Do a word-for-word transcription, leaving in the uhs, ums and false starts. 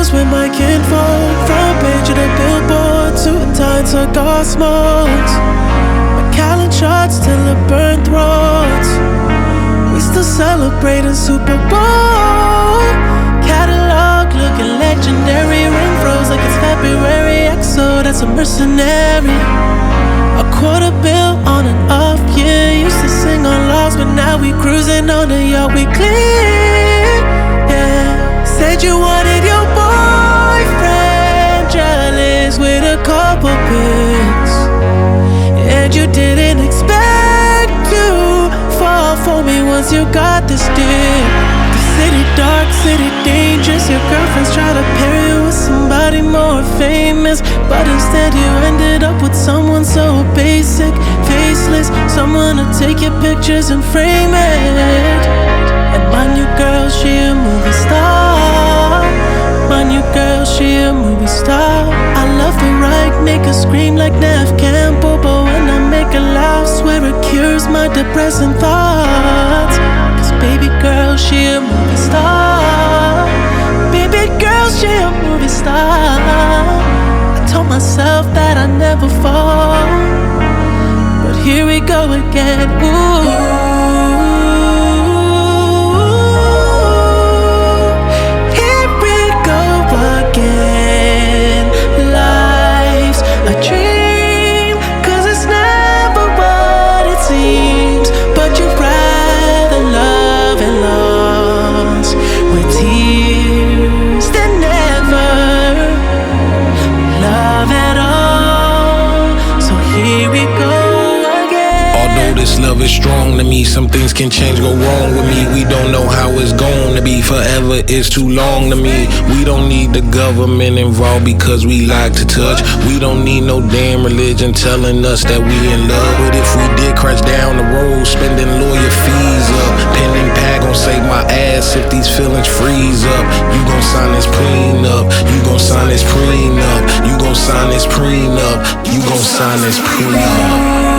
photos with my kinfolk. Front page of the billboard, suit and tie, cigar smokes. Macallan shots till it burn throats. We still celebrating Super Bowl. Catalog looking legendary. Ring froze like it's February. X O, that's a mercenary. A quarter bill on an off year. Used to sing on lost, but now we cruising on the yacht we clear. Yeah, said you wanted your boyfriend jealous with a couple pics, and you didn't expect to fall for me once you got this dick. The city dark, city dangerous. Your girlfriends try to pair you with somebody more famous, but instead you ended up with someone so basic, faceless. Someone to take your pictures and frame it. And my new girl, she a movie star. My new girl, she a movie star. I love the right, make her scream like Nev Campbell, but when I make her laugh, swear it cures my depressing thoughts. Cause baby girl, she a movie star. Baby girl, she a movie star. I told myself that I'd never fall, but here we go again. Ooh. Love is strong to me. Some things can change, go wrong with me. We don't know how it's going to be. Forever is too long to me. We don't need the government involved because we like to touch. We don't need no damn religion telling us that we in love. But if we did crash down the road, spending lawyer fees up, pen and pad gon' save my ass if these feelings freeze up. You gon' sign this prenup. You gon' sign this prenup. You gon' sign this prenup. You gon' sign this prenup.